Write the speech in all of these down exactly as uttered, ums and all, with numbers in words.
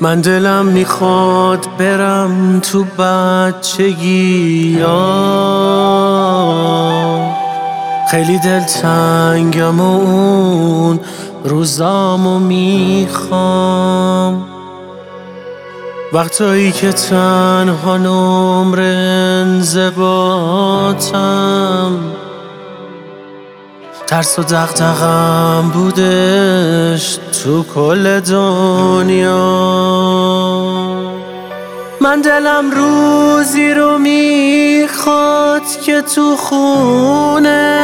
من دلم میخواد برم تو بچگی ها، خیلی دلتنگم و اون روزامو میخوام، وقتایی که تنها نمر انضباطم، ترس و دغدغه‌ام بودش تو کل دنیا. من دلم روزی رو میخواد که تو خونه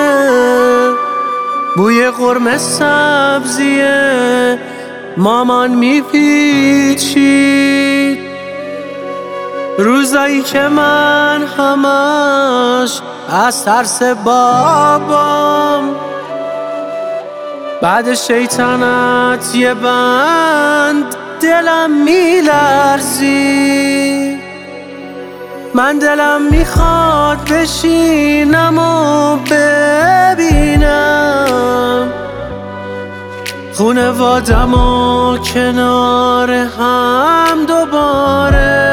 بوی قرمه سبزی مامان میپیچید، روزایی که من همش از ترس بابام بعد شیطنت یه بند دلم میلرزید. من دلم میخواد بشینم و ببینم خونوادم و کنار هم دوباره،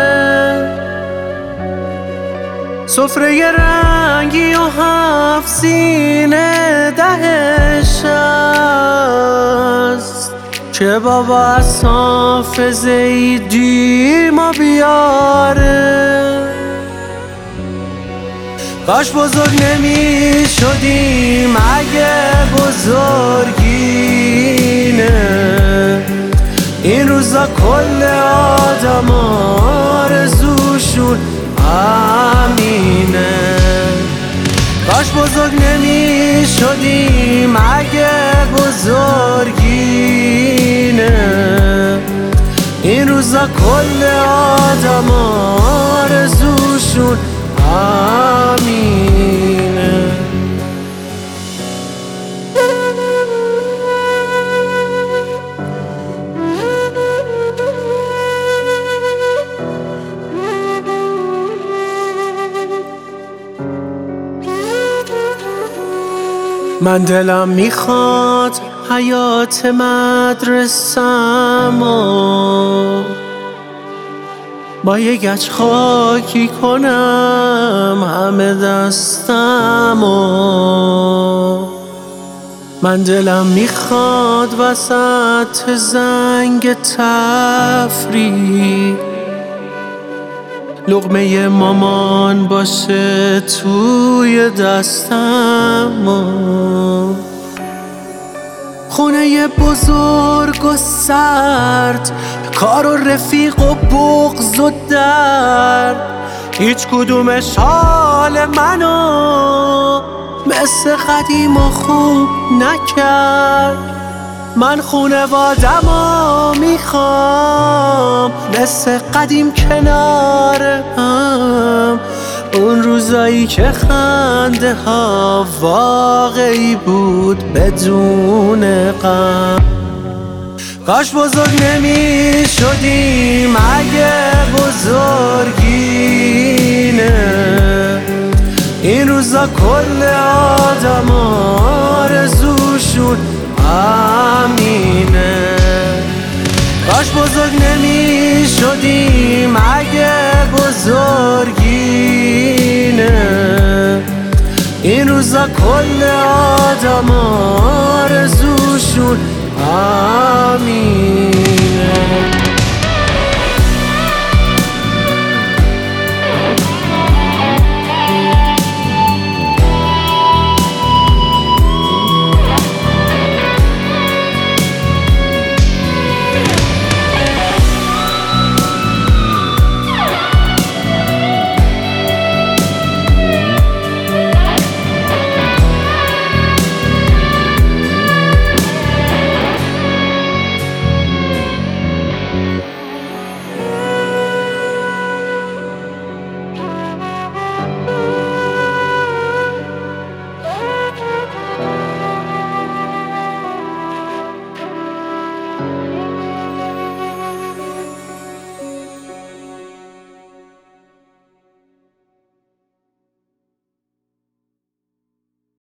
سفره رنگی و هفت سینه دهش است که بابا از حافظه دیما بیاره. کاش بزرگ نمی شدیم اگه بزرگینه، این روزا کل آدم آرزوشون همینه. کاش بزرگ نمی شدیم اگه بزرگینه، این روزا کل آدم آرزوشون همینه. من دلم میخواد حیات مدرسه‌مو با یه گچ خاکی کنم همه دستمو. من دلم میخواد وسط زنگ تفریح لقمه مامان باشه توی دستمو، خونه بزرگ و سرد، کار و رفیق و بغض و درد، هیچ کدومش حال منو مثل قدیم و خوب نکرد. من خونوادمو میخوام مثل قدیم کنار هم، اون روزایی که خنده ها واقعی بود بدون غم. کاش بزرگ نمی شدیم اگه بزرگینه، این روزا کل آدم آرزوشون همینه. کاش بزرگ نمی شدیم اگه بزرگینه، این روزا کل آدم